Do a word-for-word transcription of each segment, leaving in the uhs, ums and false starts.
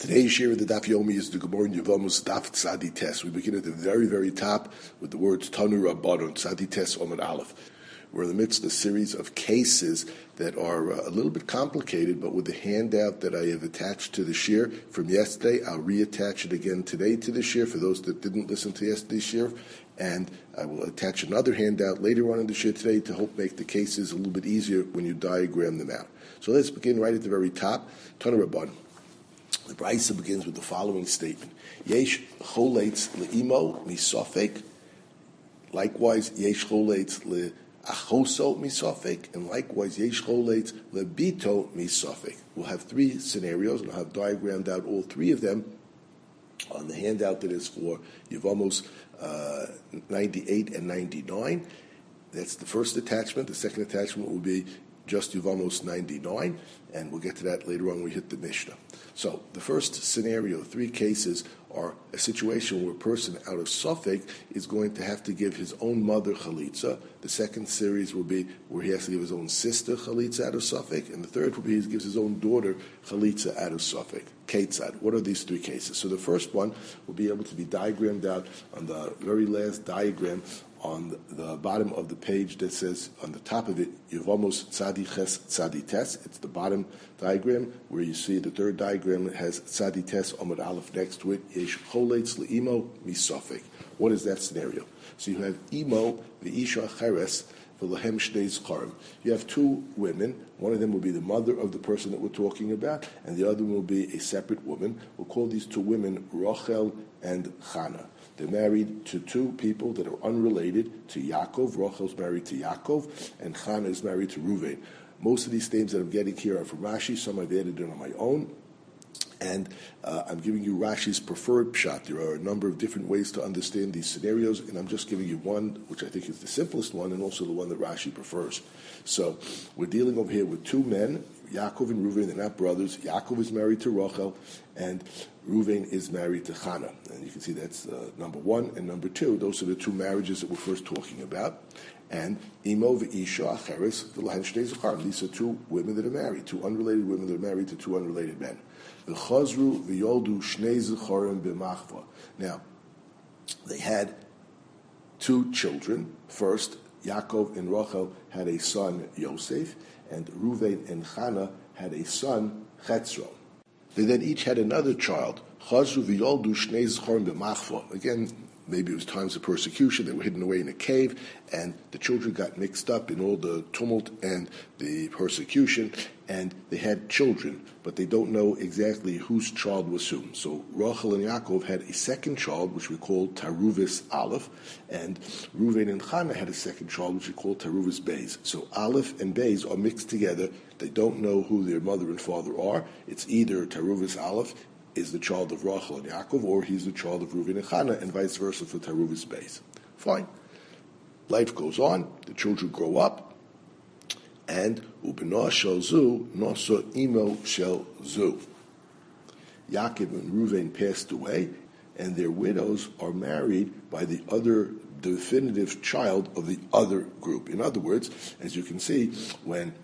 Today's share of the Daf Yomi is the Gemara in Yevamos Daf Tzadi Tes. We begin at the very, very top with the words Tanu Rabbanon, Tzadi Tes Omid Aleph. We're in the midst of a series of cases that are uh, a little bit complicated, but with the handout that I have attached to the shir from yesterday, I'll reattach it again today to the shir for those that didn't listen to yesterday's shir, and I will attach another handout later on in the shir today to help make the cases a little bit easier when you diagram them out. So let's begin right at the very top. Tanu Rabbanon. The Brisa begins with the following statement: Yesh choletz le'imo misofek. Likewise, yesh choletz le'achoso misofek, and likewise, yesh choletz le'bito misofek. We'll have three scenarios, and I'll have diagrammed out all three of them on the handout that is for Yevamos uh, ninety-eight and ninety-nine. That's the first attachment. The second attachment will be just Yevamos ninety-nine, and we'll get to that later on when we hit the Mishnah. So the first scenario, three cases, are a situation where a person out of Suffolk is going to have to give his own mother chalitza. The second series will be where he has to give his own sister chalitza out of Suffolk, and the third will be he gives his own daughter chalitza out of Suffolk. Ketzad. What are these three cases? So the first one will be able to be diagrammed out on the very last diagram on the bottom of the page that says, on the top of it, Yevamos Tzadi Ches Tzadi Tes. It's the bottom diagram where you see the third diagram that has Tzadi Tes Omid Aleph next to it. Yesh choletz le'imo misofek. What is that scenario? So you have imo v'isha cheres v'lehem shnei zcharim. You have two women. One of them will be the mother of the person that we're talking about, and the other one will be a separate woman. We'll call these two women Rachel and Chana. They're married to two people that are unrelated to Yaakov. Rachel's married to Yaakov, and Chana is married to Ruvain. Most of these names that I'm getting here are from Rashi. Some I've added in on my own. And uh, I'm giving you Rashi's preferred pshat. There are a number of different ways to understand these scenarios, and I'm just giving you one, which I think is the simplest one, and also the one that Rashi prefers. So we're dealing over here with two men, Yaakov and Reuven. They're not brothers. Yaakov is married to Rachel, and Reuven is married to Chana. And you can see that's uh, number one. And number two, those are the two marriages that we're first talking about. And imo v'isha acheres v'lahen shnei zcharim. These are two women that are married, two unrelated women that are married to two unrelated men. V'chazru v'yoldu shnei zcharim b'machva. Now, they had two children. First, Yaakov and Rachel had a son, Yosef, and Reuven and Chana had a son, Chetzron. They then each had another child, Chazru v'yoldu shnei zcharim b'machva. Again, maybe it was times of persecution. They were hidden away in a cave, and the children got mixed up in all the tumult and the persecution, and they had children, but they don't know exactly whose child was whom. So Rachel and Yaakov had a second child, which we call Taruvis Aleph, and Reuven and Chana had a second child, which we call Taruvis Beis. So Aleph and Beis are mixed together. They don't know who their mother and father are. It's either Taruvis Aleph is the child of Rachel and Yaakov, or he's the child of Reuven and Chana, and vice versa for Taruvis Beis. Fine. Life goes on. The children grow up, and Ubena shel zu nosa imo shel zu. Yaakov and Reuven passed away, and their widows are married by the other definitive child of the other group. In other words, as you can see, when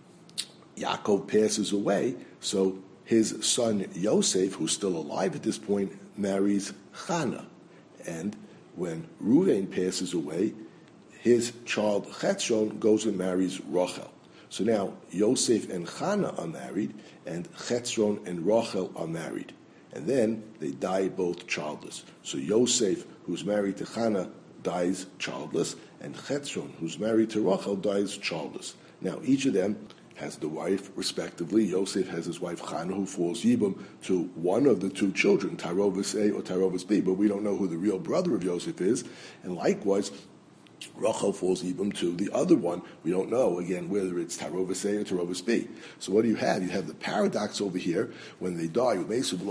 Yaakov passes away, so his son Yosef, who's still alive at this point, marries Chana. And when Reuven passes away, his child Chetzron goes and marries Rachel. So now Yosef and Chana are married, and Chetzron and Rachel are married. And then they die both childless. So Yosef, who's married to Chana, dies childless, and Chetzron, who's married to Rachel, dies childless. Now each of them has the wife, respectively. Yosef has his wife Chana, who falls yibum to one of the two children, Tarovis A or Tarovis B, but we don't know who the real brother of Yosef is. And likewise, Rachel falls yibum to the other one. We don't know, again, whether it's Tarovis A or Tarovis B. So what do you have? You have the paradox over here. When they die, each of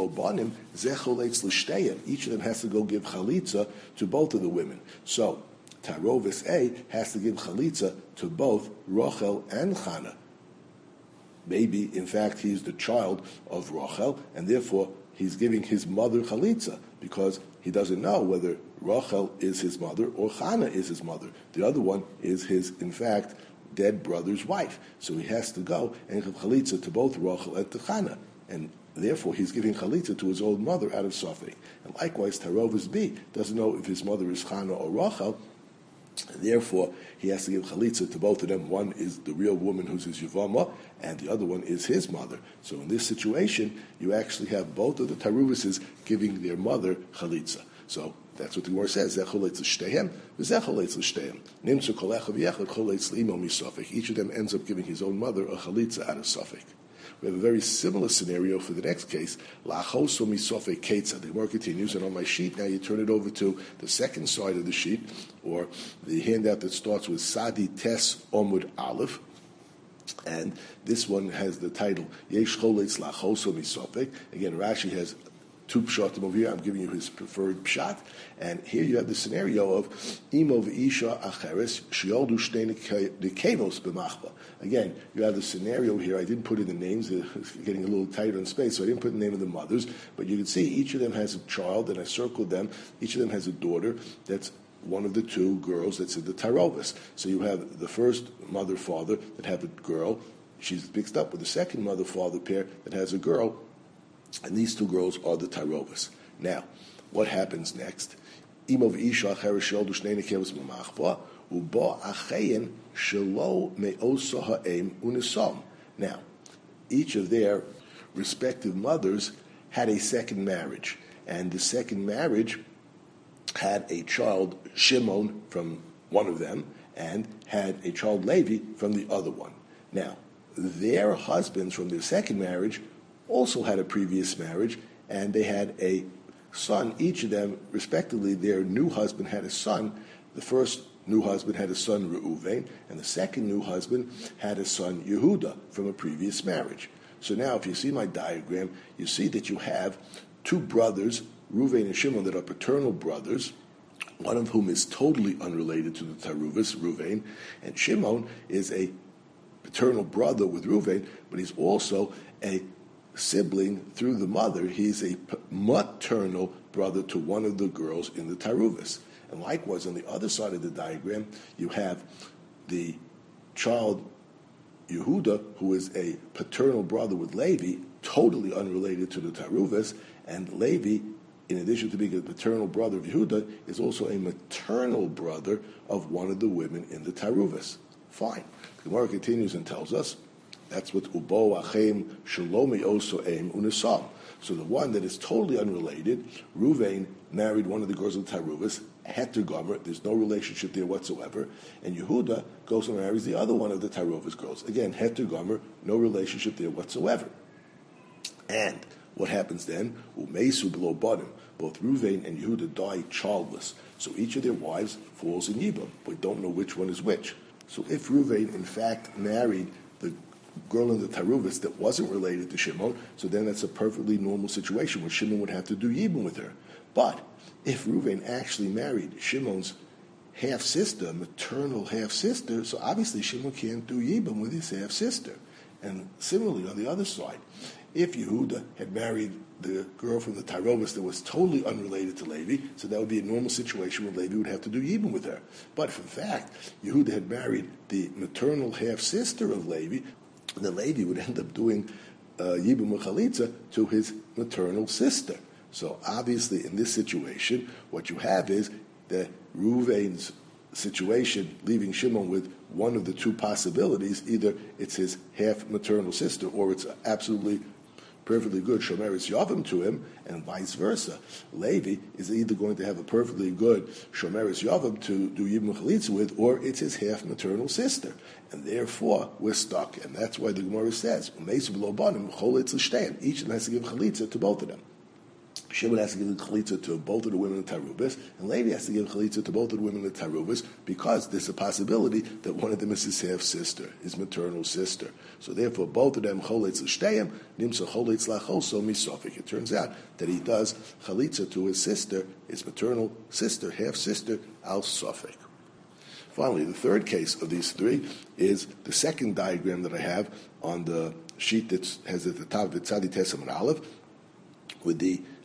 them has to go give chalitza to both of the women. So Tarovis A has to give chalitza to both Rachel and Chana. Maybe, in fact, he's the child of Rachel, and therefore he's giving his mother chalitza, because he doesn't know whether Rachel is his mother or Chana is his mother. The other one is his, in fact, dead brother's wife. So he has to go and give chalitza to both Rachel and to Chana. And therefore he's giving chalitza to his old mother out of Safek. And likewise, Tarovis B doesn't know if his mother is Chana or Rachel, and therefore he has to give chalitza to both of them. One is the real woman who's his Yavama, and the other one is his mother. So in this situation, you actually have both of the Taruvises giving their mother chalitza. So that's what the Gemara says. Each of them ends up giving his own mother a chalitza out of Safek. We have a very similar scenario for the next case. The Gemara continues, and on my sheet now you turn it over to the second side of the sheet, or the handout that starts with Sadi Tes Omud Aleph. And this one has the title Yesh Choletz Lachoso Misofek. Again, Rashi has two pshatim over here. I'm giving you his preferred pshat. And here you have the scenario of Imo v'isha acheres shioldu shnei nekevos b'machba. Again, you have the scenario here. I didn't put in the names. It's getting a little tighter in space, so I didn't put the name of the mothers. But you can see each of them has a child, and I circled them. Each of them has a daughter that's one of the two girls that's in the Tarovis. So you have the first mother-father that have a girl. She's mixed up with the second mother-father pair that has a girl. And these two girls are the Tarovis. Now, what happens next? Now, each of their respective mothers had a second marriage, and the second marriage had a child, Shimon, from one of them, and had a child, Levi, from the other one. Now, their husbands from their second marriage also had a previous marriage, and they had a son. Each of them, respectively, their new husband had a son. The first new husband had a son, Reuven, and the second new husband had a son, Yehuda, from a previous marriage. So now, if you see my diagram, you see that you have two brothers, Reuven and Shimon, that are paternal brothers, one of whom is totally unrelated to the Taruvis, Reuven, and Shimon is a paternal brother with Reuven, but he's also a sibling through the mother. He's a maternal brother to one of the girls in the Taruvis. And likewise, on the other side of the diagram, you have the child Yehuda, who is a paternal brother with Levi, totally unrelated to the Taruvis, and Levi, in addition to being a paternal brother of Yehuda, is also a maternal brother of one of the women in the Taruvis. Fine. The Gemara continues and tells us, that's what Ubo Achem Shalomi Oso Aim Unisam. So the one that is totally unrelated, Reuven married one of the girls of the Taruvis, Heter Gomer, there's no relationship there whatsoever, and Yehuda goes and marries the other one of the Taruvis girls. Again, Heter Gomer, no relationship there whatsoever. And what happens then? Umeisu below bottom. Both Reuven and Yehuda die childless. So each of their wives falls in Yibam. We don't know which one is which. So if Reuven, in fact, married the girl in the Taruvis that wasn't related to Shimon, so then that's a perfectly normal situation where Shimon would have to do Yibam with her. But if Reuven actually married Shimon's half-sister, maternal half-sister, so obviously Shimon can't do Yibam with his half-sister. And similarly, on the other side, if Yehuda had married the girl from the Tarovis that was totally unrelated to Levi, so that would be a normal situation where Levi would have to do Yibam with her. But if in fact Yehuda had married the maternal half-sister of Levi, then Levi would end up doing uh, Yibam with Chalitza to his maternal sister. So obviously in this situation, what you have is that Reuven's situation, leaving Shimon with one of the two possibilities, either it's his half-maternal sister or it's absolutely perfectly good Shomeris Yavam to him, and vice versa. Levi is either going to have a perfectly good Shomeris Yavam to do Yibam Chalitza with, or it's his half-maternal sister. And therefore, we're stuck. And that's why the Gemara says, each of them has to give Chalitza to both of them. Shimon has to give chalitza to both of the women in Tarubis, and Levi has to give chalitza to both of the women in Tarubis, because there's a possibility that one of them is his half-sister, his maternal sister. So therefore, both of them choletz l'shteyim, nimsa choletz lachoso misofik. It turns out that he does chalitza to his sister, his maternal sister, half-sister, al sofik. Finally, the third case of these three is the second diagram that I have on the sheet that has at the top of it Tzadi Tesam and Aleph, with the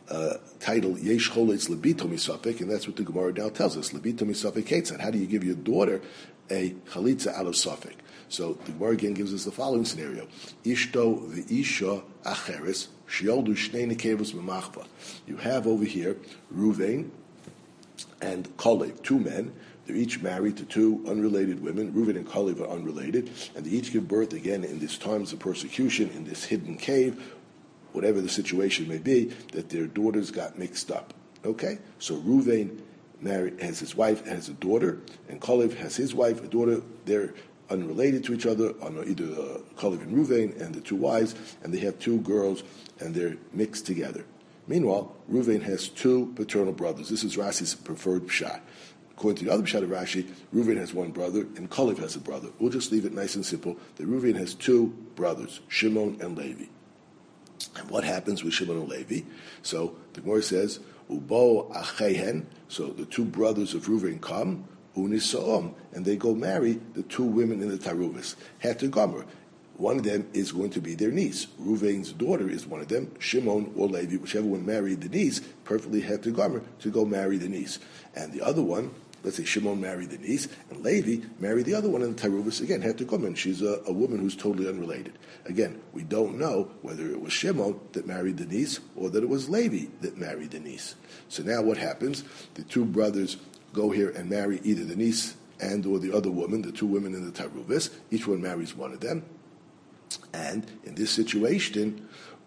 uh, title Yesh Choletz Lebito Misafek, and that's what the Gemara now tells us. Lebito Misafek Ketzad. How do you give your daughter a chalitza out of Safek? So the Gemara again gives us the following scenario: Ishto v'isha acheres shioldu shnei nekevos memachva. You have over here Ruvain and Kalev, two men. They're each married to two unrelated women. Reuven and Kalev are unrelated, and they each give birth again in these times of persecution, in this hidden cave, whatever the situation may be, that their daughters got mixed up. Okay? So Reuven married, has his wife, has a daughter, and Kalev has his wife, a daughter. They're unrelated to each other, either uh, Kalev and Reuven and the two wives, and they have two girls, and they're mixed together. Meanwhile, Reuven has two paternal brothers. This is Rashi's preferred pshat. According to the other pshat of Rashi, Reuven has one brother and Kalev has a brother. We'll just leave it nice and simple that Reuven has two brothers, Shimon and Levi. And what happens with Shimon and Levi? So the Gemara says, Ubo achehen, so the two brothers of Reuven come, Unisaom, and they go marry the two women in the Taruvis. Heter Gomer. One of them is going to be their niece. Reuven's daughter is one of them, Shimon or Levi, whichever one married the niece, perfectly Heter Gomer to go marry the niece. And the other one, let's say Shimon married the niece, and Levi married the other one in the Taruvis, again, Heter Gomer. She's a, a woman who's totally unrelated. Again, we don't know whether it was Shimon that married the niece or that it was Levi that married the niece. So now what happens? The two brothers go here and marry either the niece and or the other woman, the two women in the Taruvis. Each one marries one of them. And in this situation,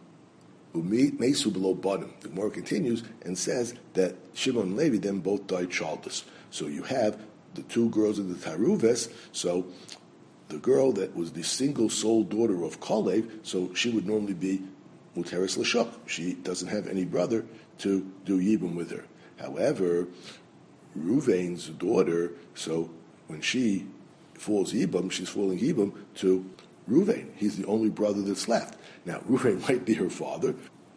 Mesu below bottom. The Gemara continues and says that Shimon and Levi then both died childless. So you have the two girls in the Taruvis. So the girl that was the single sole daughter of Kalev, so she would normally be Muteris L'Shuk. She doesn't have any brother to do Yibum with her. However, Reuven's daughter, so when she falls Yibum, she's falling Yibum to Reuven. He's the only brother that's left. Now, Reuven might be her father,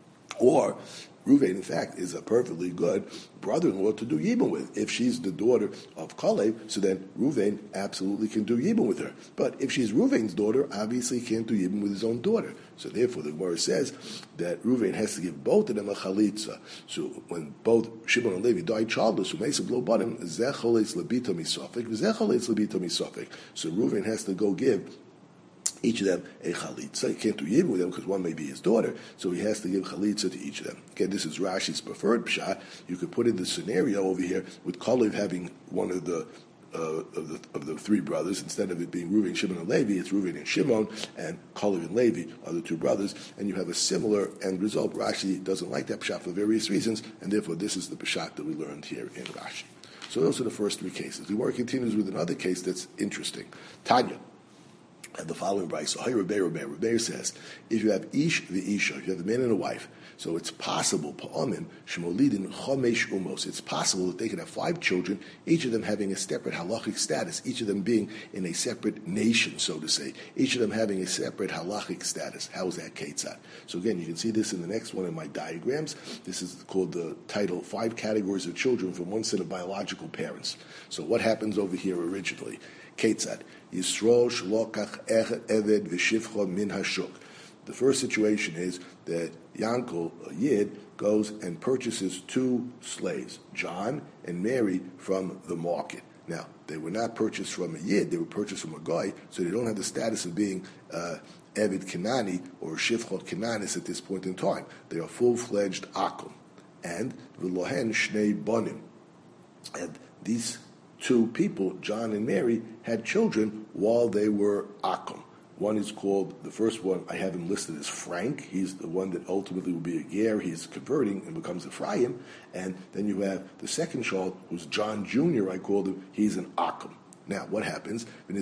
or Reuven, in fact, is a perfectly good brother-in-law to do Yibum with. If she's the daughter of Kalev, so then Reuven absolutely can do Yibum with her. But if she's Reuven's daughter, obviously he can't do Yibum with his own daughter. So therefore, the Gemara says that Reuven has to give both of them a chalitza. So when both Shimon and Levi died childless, who makes a blow bottom, zeh choletz lebito misafek, zeh choletz lebito misafek. So Reuven has to go give each of them a chalitza. He can't do yibum with them because one may be his daughter, so he has to give chalitza to each of them. Again, this is Rashi's preferred pshat. You could put in the scenario over here with Kalev having one of the uh, of the of the three brothers. Instead of it being Reuven, Shimon, and Levi, it's Reuven and Shimon, and Kalev and Levi are the two brothers, and you have a similar end result. Rashi doesn't like that pshat for various reasons, and therefore this is the pshat that we learned here in Rashi. So those are the first three cases. The Gemara continues with another case that's interesting. Tanya. And the following brayso, Hay Rebbe Rebbe Rebbe says, if you have ish v'isha, if you have a man and a wife, so it's possible, pa'amim, shemolidin chomesh umos, it's possible that they can have five children, each of them having a separate halachic status, each of them being in a separate nation, so to say, each of them having a separate halachic status. How is that ketzad? So again, you can see this in the next one in my diagrams. This is called the title, Five Categories of Children from One Set of Biological Parents. So what happens over here originally? Ketzad. Yisro shlokach eved v'shivcha min hashuk. The first situation is that Yankel, a Yid, goes and purchases two slaves, John and Mary, from the market. Now, they were not purchased from a Yid, they were purchased from a Goy, so they don't have the status of being uh, Eved Kenani or Shivcha Kenanis at this point in time. They are full-fledged Akum. And V'lohen Shnei Bonim. And these two people, John and Mary, had children while they were Akum. One is called, the first one I have him listed as Frank. He's the one that ultimately will be a ger. He's converting and becomes Ephraim. And then you have the second child, who's John Junior I called him. He's an Akum. Now, what happens?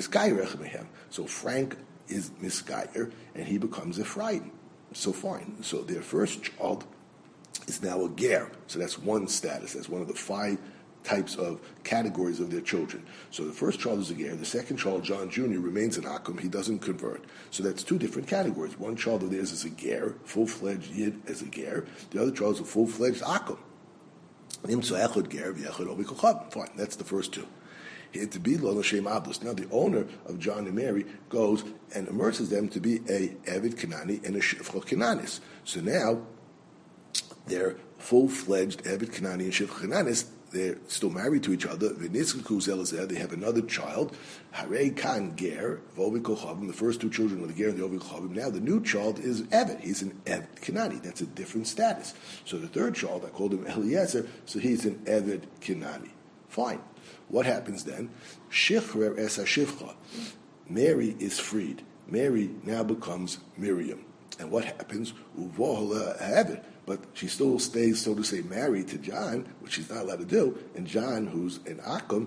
So Frank is Misgayer, and he becomes Ephraim. So fine. So their first child is now a ger. So that's one status. That's one of the five types of categories of their children. So the first child is a ger. The second child, John Junior, remains an akum. He doesn't convert. So that's two different categories. One child of theirs is a ger, full-fledged yid as a ger. The other child is a full-fledged akum. Fine, that's the first two. Now the owner of John and Mary goes and immerses them to be a Eved Kenani and a Shivcha Kenanis. So now they're full-fledged Eved Kanani and Shifcha Kananis. They're still married to each other. They have another child. Harei Kan Ger, Vovik Chavim, the first two children of the Ger and the Ovik Chavim. Now the new child is Eved. He's an Eved Kanani. That's a different status. So the third child, I called him Eliezer, so he's an Eved Kanani. Fine. What happens then? Shichrer es HaShifcha. Mary is freed. Mary now becomes Miriam. And what happens? Uvohla Eved. But she still stays, so to say, married to John, which she's not allowed to do. And John, who's an Akum,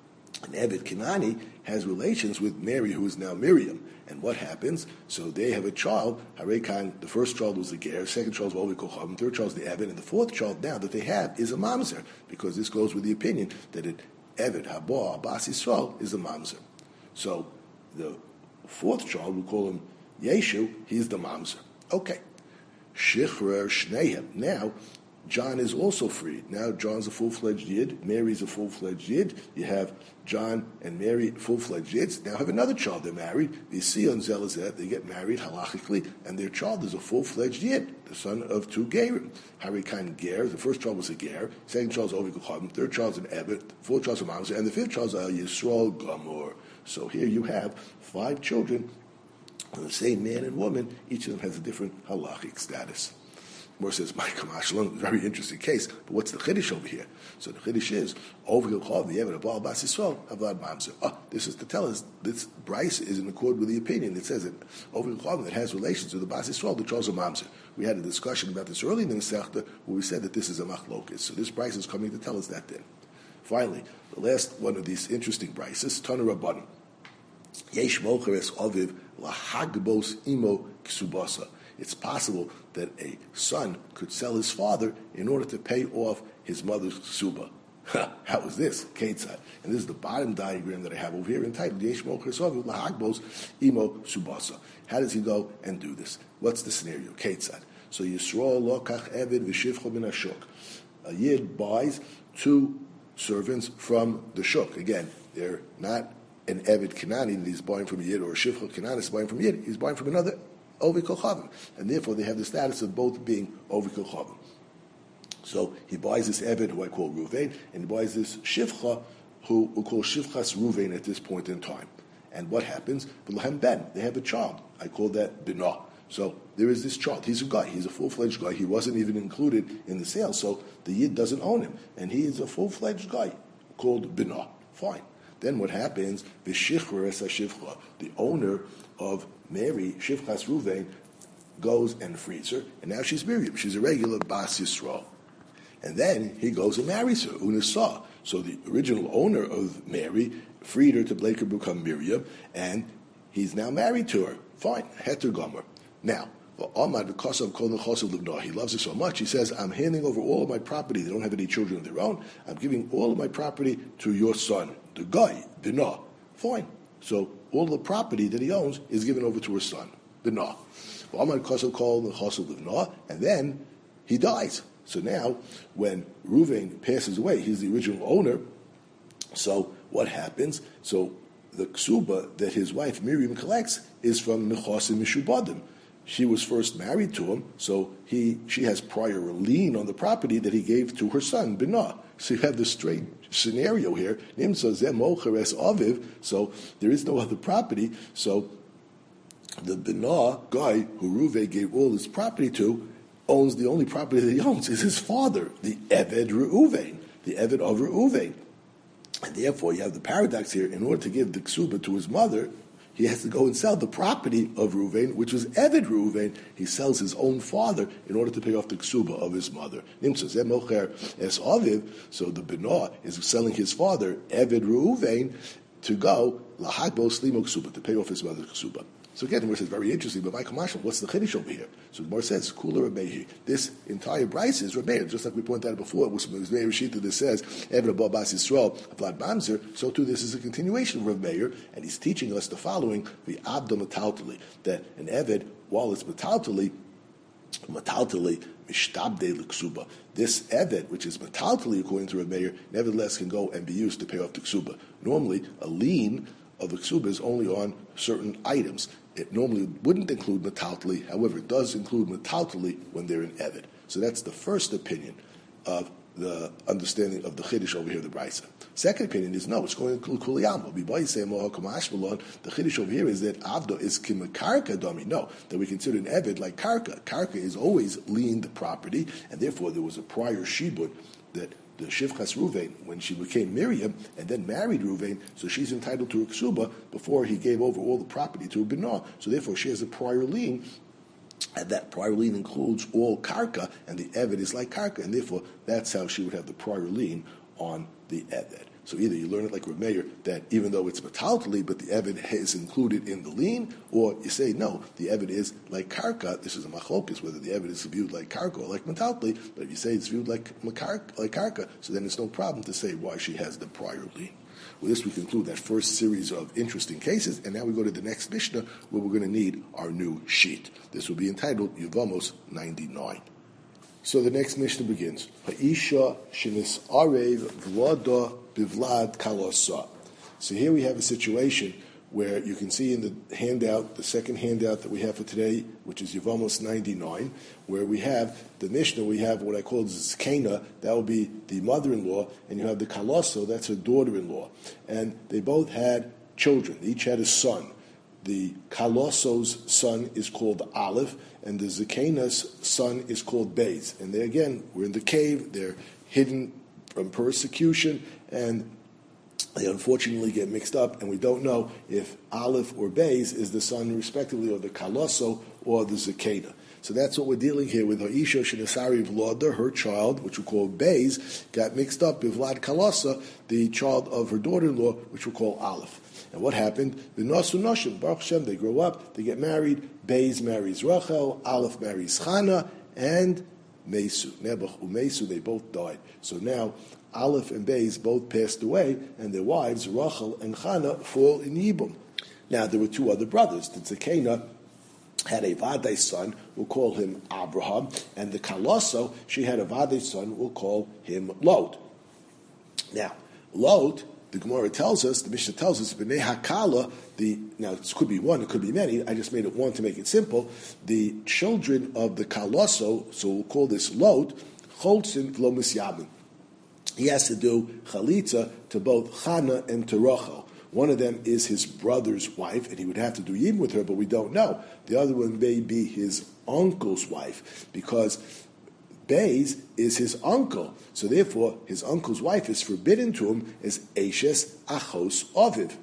an Eved Kanani, has relations with Mary, who is now Miriam. And what happens? So they have a child. Harei Kan, the first child was the Ger, second child was Ovik Chavim, third child is the Eved, and the fourth child now that they have is a Mamzer, because this goes with the opinion that an Eved, Haba, Abbas Yisrael, is a Mamzer. So the fourth child, we call him Yeshu, he's the Mamzer. Okay. Shichrer Shnehem. Now, John is also freed. Now, John's a full-fledged Yid. Mary's a full-fledged Yid. You have John and Mary, full-fledged Yids. Now have another child. They're married. The Sion Zelazet, they get married halachically, and their child is a full-fledged Yid, the son of two Gerim. Harikan Ger, the first child was a Ger, second child is Ovik Chavim, third child is an Evet, fourth child is a Mamzer, and the fifth child is a Yisrael Gamor. So here you have five children, the same man and woman, each of them has a different halachic status. More says, my Kamashlan, very interesting case, but what's the Chiddush over here? So the Chiddush is, over Yilchov, the Eved of Baal Bas Yisrael, Avad Mamzer. Oh, this is to tell us, this Bryce is in accord with the opinion that says that over Yilchov, that has relations with the Bas Yisrael, the Charles of Mamzer. We had a discussion about this early in the Masechta, where we said that this is a Machlokes. So this Bryce is coming to tell us that then. Finally, the last one of these interesting Bryces, Tana Rabbanim. Yesh mocheres aviv lahagbos imo ksubasa. It's possible that a son could sell his father in order to pay off his mother's ksuba. How is this? Ketzad. And this is the bottom diagram that I have over here entitled Yesh mocheres aviv lahagbos imo ksubasa. How does he go and do this? What's the scenario? Ketzad. So Yisrael lokach eved v'shivcha min hashuk. A yid buys two servants from the shuk. Again, they're not an Eved Kanani that he's buying from a Yid, or a Shifcha Kanani is buying from a Yid, he's buying from another Ovik Chavim. And therefore they have the status of both being Ovik Chavim. So he buys this Eved, who I call Ruvain, and he buys this Shifcha, who we call Shifchas Ruvain at this point in time. And what happens? B'lahem Ben, they have a child. I call that Binah. So there is this child. He's a guy. He's a full-fledged guy. He wasn't even included in the sale, so the Yid doesn't own him. And he is a full-fledged guy called Binah. Fine. Then what happens? V'shichrer es hashivcha. The owner of Mary, Shivchas Ruvain, goes and frees her, and now she's Miriam. She's a regular Bas Yisrael. And then he goes and marries her, Unasah. So the original owner of Mary freed her to make her become Miriam, and he's now married to her. Fine, Heter Gomer. Now, he loves her so much, he says, I'm handing over all of my property. They don't have any children of their own. I'm giving all of my property to your son, the guy, Binah. Fine. So all the property that he owns is given over to her son, Binah. And then he dies. So now, when Ruvain passes away, he's the original owner. So what happens? So the ksuba that his wife Miriam collects is from Nechosim Mishubadim. She was first married to him, so he she has prior lien on the property that he gave to her son, Binah. So you have this strange scenario here. So there is no other property. So the Binah guy who Ruvain gave all his property to owns the only property that he owns is his father, the Eved Reuven, the Eved of Reuven. And therefore you have the paradox here. In order to give the ksuba to his mother, he has to go and sell the property of Reuven, which was Eved Reuven. He sells his own father in order to pay off the ksuba of his mother. So the Binah is selling his father, Eved Reuven, to go lahagbo slimo ksuba, to pay off his mother's ksuba. So again, the Gemara says, very interesting, but Michael Marshall, what's the Chiddush over here? So the Gemara says, Kula Rebbeir. This entire Bryce is Rebbeir, just like we pointed out before, it was Rebbeir Rishita that says, Eved Abba Bas Yisrael, Vlad Mamzer, so too this is a continuation of Rebbeir, and he's teaching us the following, the Abda Metaltali, that an Eved, while it's Metaltali, Metaltali, Mishtabde L'Ksuba. This Eved, which is Metaltali according to Rebbeir, nevertheless can go and be used to pay off the Ksuba. Normally, a lien of the ksuba is only on certain items. It normally wouldn't include metaltali, however, it does include metaltali when they're in Eved. So that's the first opinion of the understanding of the Chiddush over here, the Brisa. Second opinion is no, it's going to include Kuliyama. The Chiddush over here is that Avdo is Kimakarka Domi. No, that we consider an Eved like Karka. Karka is always leaned property, and therefore there was a prior Shibud that the Shivchas Ruvain, when she became Miriam and then married Ruvain, so she's entitled to her ksuba before he gave over all the property to her Binah. So therefore she has a prior lien, and that prior lien includes all karka, and the Eved is like karka, and therefore that's how she would have the prior lien on the Eved. So either you learn it like Rav Meir, that even though it's metaltali, but the Eved is included in the lien, or you say, no, the Eved is like karka. This is a machlokas, whether the Eved is viewed like karka or like metaltali, but if you say it's viewed like, makar- like karka, so then it's no problem to say why she has the prior lien. With this, we conclude that first series of interesting cases, and now we go to the next Mishnah, where we're going to need our new sheet. This will be entitled Yevamos ninety-nine. So the next Mishnah begins. Ha'isha shenis arev vlada bivlad kalosa. So here we have a situation where you can see in the handout, the second handout that we have for today, which is Yevamos ninety-nine, where we have the Mishnah, we have what I call Zkena, that will be the mother-in-law, and you have the Kaloso, that's her daughter-in-law. And they both had children. They each had a son. The Kaloso's son is called Aleph, and the Zkena's son is called Beis. And they, again, we're in the cave, they're hidden from persecution, and they unfortunately get mixed up, and we don't know if Aleph or Beis is the son, respectively, of the Kaloso or the Zakena. So that's what we're dealing here with. Ha'isha shenesari v'lada, her child, which we call Beis, got mixed up with Vlad Kalosa, the child of her daughter-in-law, which we call Aleph. And what happened? The Nasu Nashim, Baruch Hashem, they grow up, they get married. Beis marries Rachel, Aleph marries Chana, and Mesu. Nebuch uMesu, they both died. So now Aleph and Beis both passed away, and their wives, Rachel and Chana, fall in Yibum. Now, there were two other brothers. The Tzekena had a Vadai son, we'll call him Abraham, and the Kaloso, she had a Vadai son, we'll call him Lot. Now, Lot, the Gemara tells us, the Mishnah tells us, B'nei Hakala, the, now it could be one, it could be many, I just made it one to make it simple, the children of the Kaloso, so we'll call this Lot, Cholzin V'lo Misyamin. He has to do chalitza to both Chana and to Rachel. One of them is his brother's wife, and he would have to do yibum with her, but we don't know. The other one may be his uncle's wife, because Beis is his uncle. So therefore, his uncle's wife is forbidden to him as Eshes Achos Aviv.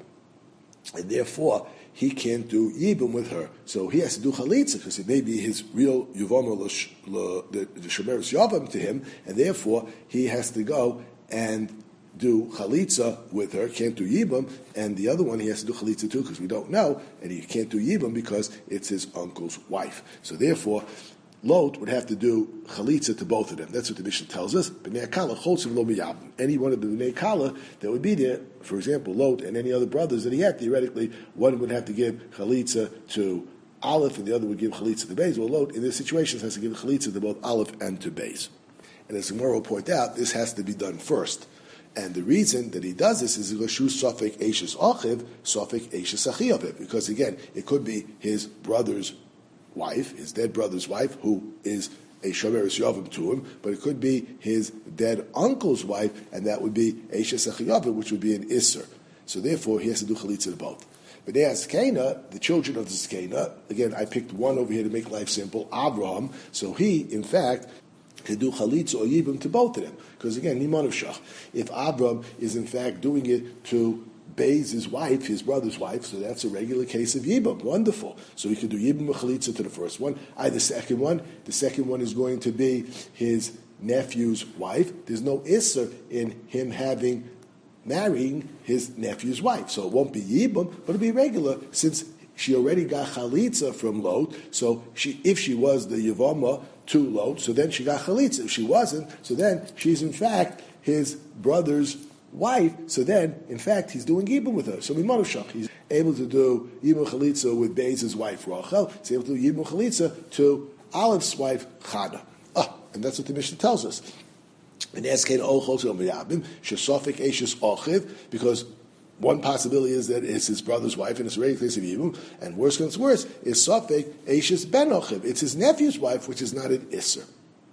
And therefore, he can't do yibum with her. So he has to do chalitza, because it may be his real yuvam, the shemeres yavam to him, and therefore he has to go and do chalitza with her, can't do yibum, and the other one he has to do chalitza too, because we don't know, and he can't do yibum because it's his uncle's wife. So therefore, Lot would have to do chalitza to both of them. That's what the Mishnah tells us. B'nei Akala cholzim lo miyabim. Any one of the B'nei Akala that would be there, for example, Lot and any other brothers that he had, theoretically, one would have to give chalitza to Aleph and the other would give chalitza to Beis. Well, Lot, in this situation, has to give chalitza to both Aleph and to Beis. And as the Gemara will point out, this has to be done first. And the reason that he does this is Rashu Sofik Eishes Achiv, Sofik Eishes Achiyaviv. Because again, it could be his brother's wife, his dead brother's wife, who is a shomeres yavim to him, but it could be his dead uncle's wife, and that would be Eishes Achiyavim, which would be an Isser. So therefore, he has to do chalitza to both. But they has Zkena, the children of the Zkena, again, I picked one over here to make life simple, Abraham, so he, in fact, could do chalitza or yibum to both of them. Because again, niman of shach. If Abraham is in fact doing it to Beis, his wife, his brother's wife, so that's a regular case of yibum. Wonderful. So he could do yibum or chalitza to the first one. I the second one. The second one is going to be his nephew's wife. There's no isser in him having marrying his nephew's wife. So it won't be yibum, but it'll be regular since she already got chalitza from Lot. So she, if she was the yavama to Lot, so then she got chalitza. If she wasn't, so then she's in fact his brother's wife. So then, in fact, he's doing yibum with her. So mimanushach, he's able to do yibum chalitza with Beis' wife Rachel. He's able to do yibum chalitza to Aleph's wife Chana. Ah, and that's what the Mishnah tells us. And eskein ochos yom shesofik eishes ochiv, because one possibility is that it's his brother's wife, and it's a regular case of yibum. And worse comes worse, is sofik eishes ben ochiv. It's his nephew's wife, which is not an isser.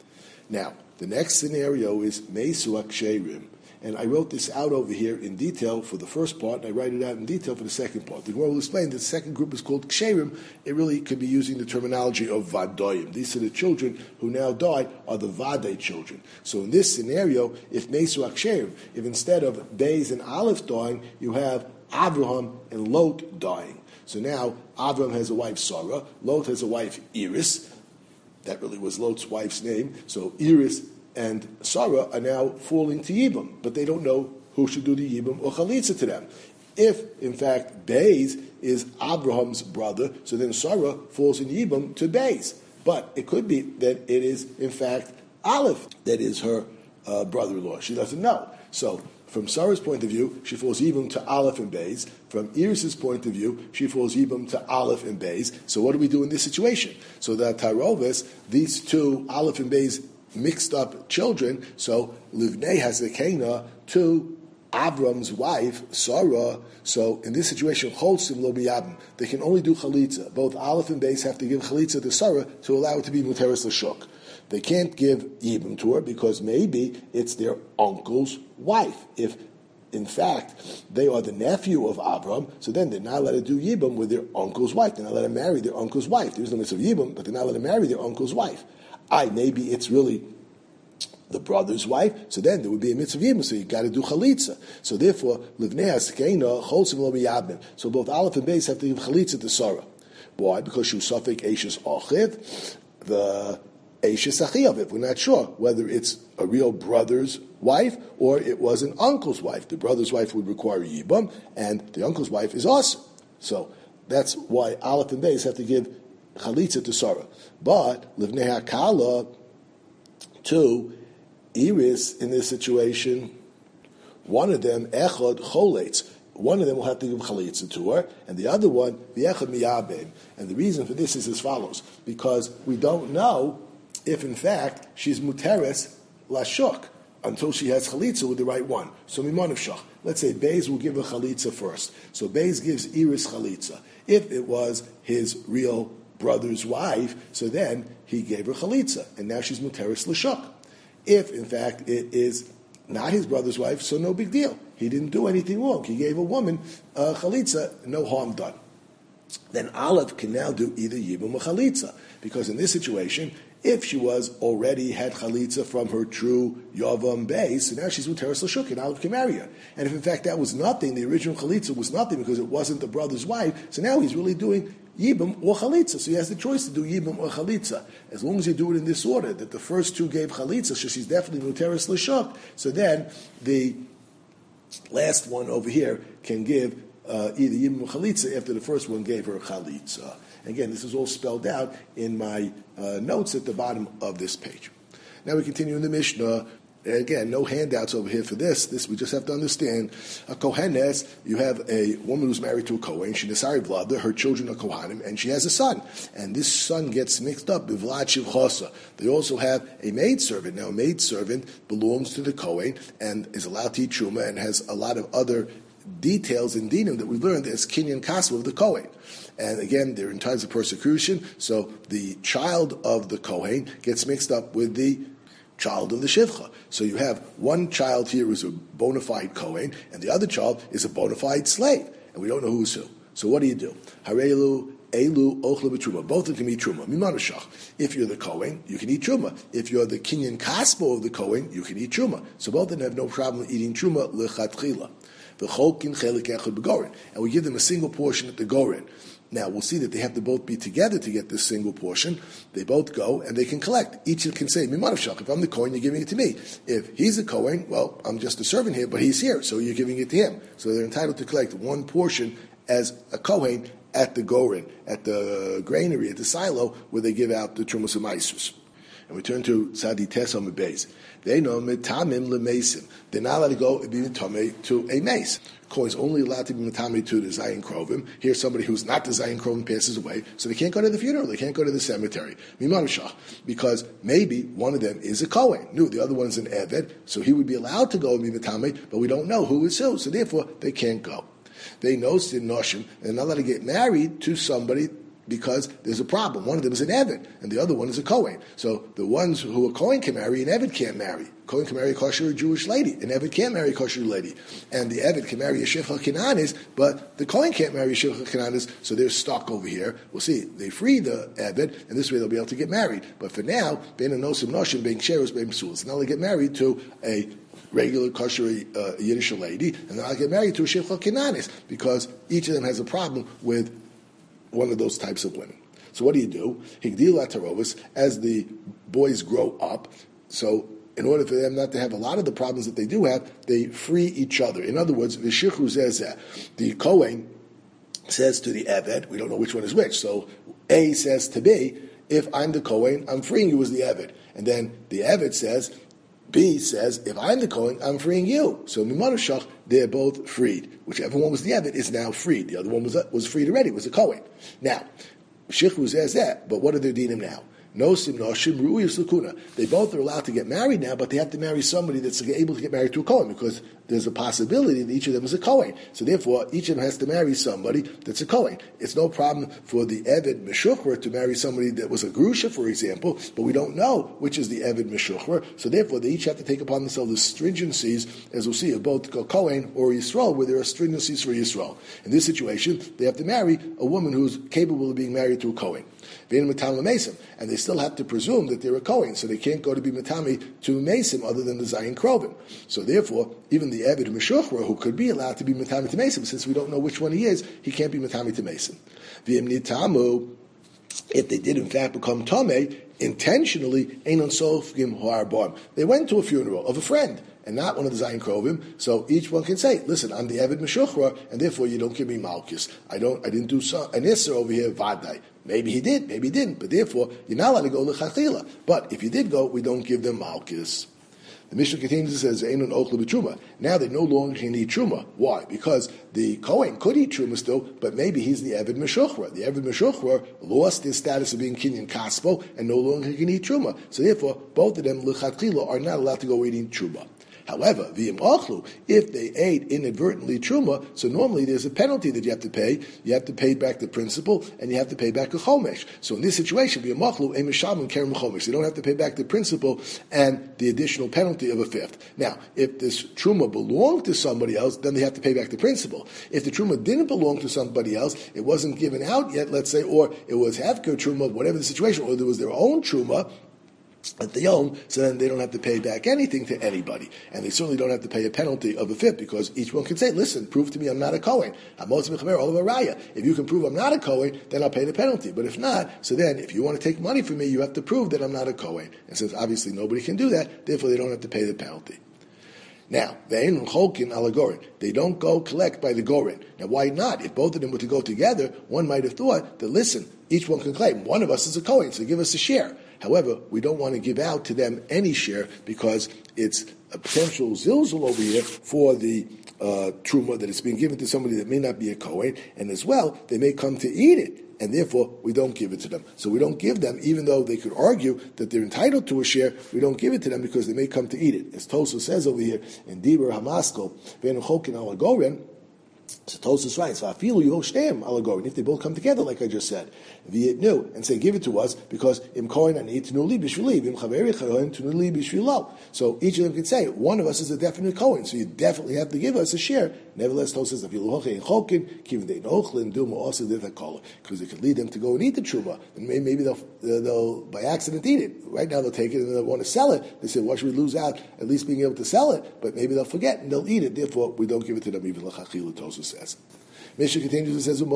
Now, the next scenario is Meisu Aksherim. And I wrote this out over here in detail for the first part, and I write it out in detail for the second part. The Gemara will explain that the second group is called Ksherim. It really could be using the terminology of Vadoyim. These are the children who now die, are the Vadai children. So in this scenario, if Meisu Aksherim, if instead of Beis and Aleph dying, you have Abraham and Lot dying. So now Abraham has a wife, Sarah. Lot has a wife, Iris. That really was Lot's wife's name. So Iris and Sarah are now falling to Yibam, but they don't know who should do the Yibam or Chalitza to them. If, in fact, Beis is Abraham's brother, so then Sarah falls in Yibam to Beis. But it could be that it is, in fact, Aleph that is her uh, brother-in-law. She doesn't know. So, from Sarah's point of view, she falls Yibam to Aleph and Beis. From Iris's point of view, she falls Yibam to Aleph and Beis. So what do we do in this situation? So that Tarovis, these two, Aleph and Beis, mixed up children, so Livnei has a Cana to Avram's wife, Sarah. So in this situation, Cholsim lo biyabim. They can only do Chalitza. Both Aleph and Beis have to give Chalitza to Sarah to allow it to be Muteris L'Shuk. They can't give Yibam to her because maybe it's their uncle's wife. If in fact they are the nephew of Avram, so then they're not allowed to do Yibam with their uncle's wife. They're not allowed to marry their uncle's wife. There's no mitzvah of Yibam, but they're not allowed to marry their uncle's wife. I maybe it's really the brother's wife, so then there would be a mitzvah yibum, so you got to do chalitza. So therefore, livnei haskeina cholsim lo biyabim. So both Aleph and Beis have to give chalitza to Sarah. Why? Because she was safek eishes achiv, the eishes achiv. We're not sure whether it's a real brother's wife or it was an uncle's wife. The brother's wife would require yibum, and the uncle's wife is awesome. So that's why Aleph and Beis have to give chalitza to Sarah. But livnei hakala to Iris in this situation, one of them echad choletz. One of them will have to give chalitza to her, and the other one the echad miyabim. And the reason for this is as follows: because we don't know if in fact she's muteres lashuk until she has chalitza with the right one. So mimon of shach. Let's say Beis will give her chalitza first. So Beis gives Iris chalitza. If it was his real brother's wife, so then he gave her chalitza, and now she's muteris l'shuk. If, in fact, it is not his brother's wife, so no big deal. He didn't do anything wrong. He gave a woman uh, chalitza, no harm done. Then Aleph can now do either yibum or chalitza, because in this situation, if she was already had chalitza from her true yavam Beis, so now she's muteris l'shuk, and Aleph can marry her. And if, in fact, that was nothing, the original chalitza was nothing because it wasn't the brother's wife, so now he's really doing Yibam or Chalitza. So he has the choice to do Yibam or Chalitza. As long as you do it in this order, that the first two gave Chalitza, so she's definitely Muteris L'Shuk, so then the last one over here can give uh, either Yibam or Chalitza after the first one gave her Chalitza. Again, this is all spelled out in my uh, notes at the bottom of this page. Now we continue in the Mishnah. Again, no handouts over here for this. This we just have to understand. A Kohenes, you have a woman who's married to a Kohen. She Nesari Vlada, her children are Kohanim, and she has a son. And this son gets mixed up with Vlad Shivchosa. They also have a maidservant. Now, a maidservant belongs to the Kohen and is allowed to eat Truma and has a lot of other details in Dinim that we learned as Kinyan Kasva of the Kohen. And again, they're in times of persecution, so the child of the Kohen gets mixed up with the child of the Shivcha. So you have one child here who's a bona fide Kohen, and the other child is a bona fide slave, and we don't know who's who. So what do you do? Harelu, Elu, Ochla b'Truma. Both of them can eat Truma. Mimanashach. If you're the Kohen, you can eat Truma. If you're the Kinyan Kaspo of the Kohen, you can eat Truma. So both of them have no problem eating Truma lechatchila. V'cholkin chelik echad b'gorin. And we give them a single portion at the Gorin. Now, we'll see that they have to both be together to get this single portion. They both go, and they can collect. Each can say, if I'm the Kohen, you're giving it to me. If he's a Kohen, well, I'm just a servant here, but he's here, so you're giving it to him. So they're entitled to collect one portion as a Kohen at the Gorin, at the granary, at the silo, where they give out the Trumas Maisus. And we turn to Tzadi Tesam Beis. They know metamim lemesim. They're not allowed to go and be metame to a mace. Kohen's only allowed to be metame to the Zayin Krovim. Here's somebody who's not the Zayin Krovim passes away, so they can't go to the funeral. They can't go to the cemetery. Mimanashah, because maybe one of them is a Kohen. No, the other one's an Eved, so he would be allowed to go and be metame, but we don't know who is who, so therefore they can't go. They know Sin Noshim, and they're not allowed to get married to somebody because there's a problem. One of them is an Eved, and the other one is a Kohen. So the ones who a Kohen can marry, an Eved can't marry. Kohen can marry a kosher Jewish lady. An Eved can't marry a kosher lady. And the Eved can marry a Shifcha Kananis, but the Kohen can't marry a Shifcha Kananis, so they're stuck over here. We'll see. They free the Eved, and this way they'll be able to get married. But for now, Ben Anosim Noshim, Ben Sheros, Ben Psulis. Now they get married to a regular kosher uh, Yiddish lady, and then I'll get married to a Shifcha Kananis, because each of them has a problem with one of those types of women. So what do you do? Higdil atarovus, as the boys grow up, so in order for them not to have a lot of the problems that they do have, they free each other. In other words, v'shichru zeh, the Kohen says to the Eved, we don't know which one is which, so A says to B, if I'm the Kohen, I'm freeing you as the Eved. And then the Eved says, B says, if I'm the Kohen, I'm freeing you. So Mimanashach, they're both freed. Whichever one was the Eved is now freed. The other one was was freed already, was the Kohen. Now, Shichru says that, but what are they dealing now? Nosim noshim ru'iyus lakuna. They both are allowed to get married now, but they have to marry somebody that's able to get married to a Kohen, because there's a possibility that each of them is a Kohen. So therefore, each of them has to marry somebody that's a Kohen. It's no problem for the Eved Meshuchra to marry somebody that was a Grusha, for example, but we don't know which is the Eved Meshuchra. So therefore, they each have to take upon themselves the stringencies, as we'll see, of both Kohen or Yisrael, where there are stringencies for Yisrael. In this situation, they have to marry a woman who's capable of being married to a Kohen. And they still have to presume that they're a Kohen, so they can't go to be Matami to Mesim other than the Zayin Krovim. So therefore, even the Eved Meshuchra, who could be allowed to be Matami to Mesim, since we don't know which one he is, he can't be Matami to Mesim. V'im nitamu, if they did in fact become Tomei, intentionally, Einon Sofgim Hoarbam. They went to a funeral of a friend, and not one of the Zayin Krovim, so each one can say, listen, I'm the Eved Meshuchra, and therefore you don't give me Malchus. I don't, I didn't do so, an Isser over here, Vadai. Maybe he did, maybe he didn't, but therefore, you're not allowed to go L'chachila. But if you did go, we don't give them Malchus. The Mishnah continues and says, Einun ochlu b'truma. Now they no longer can eat truma. Why? Because the Kohen could eat truma still, but maybe he's the Eved Meshuchra. The Eved Meshuchra lost his status of being Kinyan Kaspo and no longer can eat truma. So therefore, both of them, L'chachila, are not allowed to go eating truma. However, v'im ochlu, if they ate inadvertently truma, so normally there's a penalty that you have to pay. You have to pay back the principal, and you have to pay back a chomesh. So in this situation, v'im ochlu, ein mishalmin kerem chomesh. They don't have to pay back the principal and the additional penalty of a fifth. Now, if this truma belonged to somebody else, then they have to pay back the principal. If the truma didn't belong to somebody else, it wasn't given out yet, let's say, or it was hefker truma, whatever the situation, or there was their own truma that they own, so then they don't have to pay back anything to anybody. And they certainly don't have to pay a penalty of a fifth, because each one can say, listen, prove to me I'm not a Kohen. I'm all of a raya. If you can prove I'm not a Kohen, then I'll pay the penalty. But if not, so then if you want to take money from me, you have to prove that I'm not a Kohen. And since obviously nobody can do that, therefore they don't have to pay the penalty. Now, they don't go collect by the Gorin. Now, why not? If both of them were to go together, one might have thought that, listen, each one can claim, one of us is a Kohen, so give us a share. However, we don't want to give out to them any share because it's a potential zilzul over here for the uh, truma that it's being given to somebody that may not be a Kohen, and as well, they may come to eat it, and therefore we don't give it to them. So we don't give them, even though they could argue that they're entitled to a share, we don't give it to them because they may come to eat it. As Tosa says over here in Dibur Hamaskol, V'enu Chokin Alagoren, so Tosa's right. So I feel you shtem alagorin. If they both come together, like I just said, v'yitnu and say, give it to us because im kohen ani tnuli b'shvili, im chaveri kohen tnuli b'shvilo. So each of them can say, one of us is a definite kohen, so you definitely have to give us a share. Nevertheless, Tosa says, afilu hochein chokin kivin dein ochlin duma also ditakola, because it could lead them to go and eat the truma, and maybe they'll they'll by accident eat it. Right now they'll take it and they'll want to sell it. They say, why should we lose out at least being able to sell it? But maybe they'll forget and they'll eat it. Therefore, we don't give it to them even l'chachila. Tosa says. Mishnah continues and says,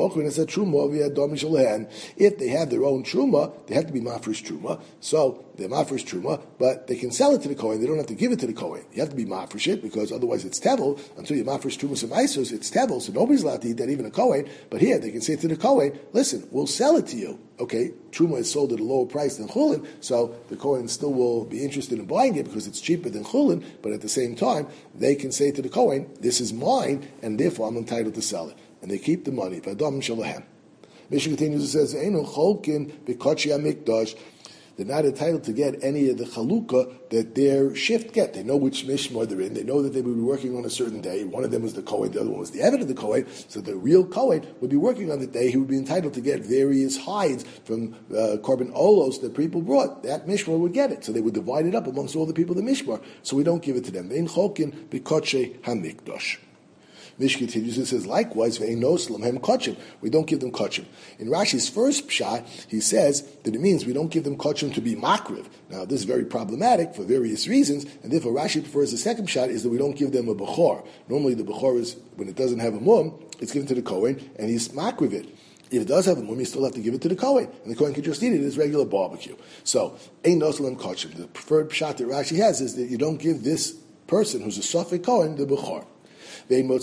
if they have their own truma, they have to be mafresh truma. So they're mafresh truma, but they can sell it to the Kohen. They don't have to give it to the Kohen. You have to be mafresh it because otherwise it's tevel. Until you mafresh truma some isos, it's tevel. So nobody's allowed to eat that, even a Kohen. But here they can say to the Kohen, listen, we'll sell it to you. Okay, truma is sold at a lower price than chulin, so the Kohen still will be interested in buying it because it's cheaper than chulin. But at the same time, they can say to the Kohen, this is mine, and therefore I'm entitled to sell it. And they keep the money. Mishnah continues and says, they're not entitled to get any of the chalukah that their shift get. They know which mishmar they're in. They know that they would be working on a certain day. One of them was the Kohen, the other one was the Eved of the Kohen. So the real Kohen would be working on the day. He would be entitled to get various hides from uh, korban olos that people brought. That mishmar would get it. So they would divide it up amongst all the people of the mishmar. So we don't give it to them. Ve'in cholkin b'kodshe hamikdash. Mish continues and says, likewise, we don't give them kachim. In Rashi's first pshat, he says that it means we don't give them kachim to be makriv. Now, this is very problematic for various reasons, and therefore Rashi prefers the second pshat is that we don't give them a bechor. Normally, the bechor is, when it doesn't have a mum, it's given to the Kohen, and he's makriv it. If it does have a mum, you still have to give it to the Kohen, and the Kohen can just eat it as regular barbecue. So, ein noslam kachim. The preferred pshat that Rashi has is that you don't give this person who's a Safek Kohen the bechor. However,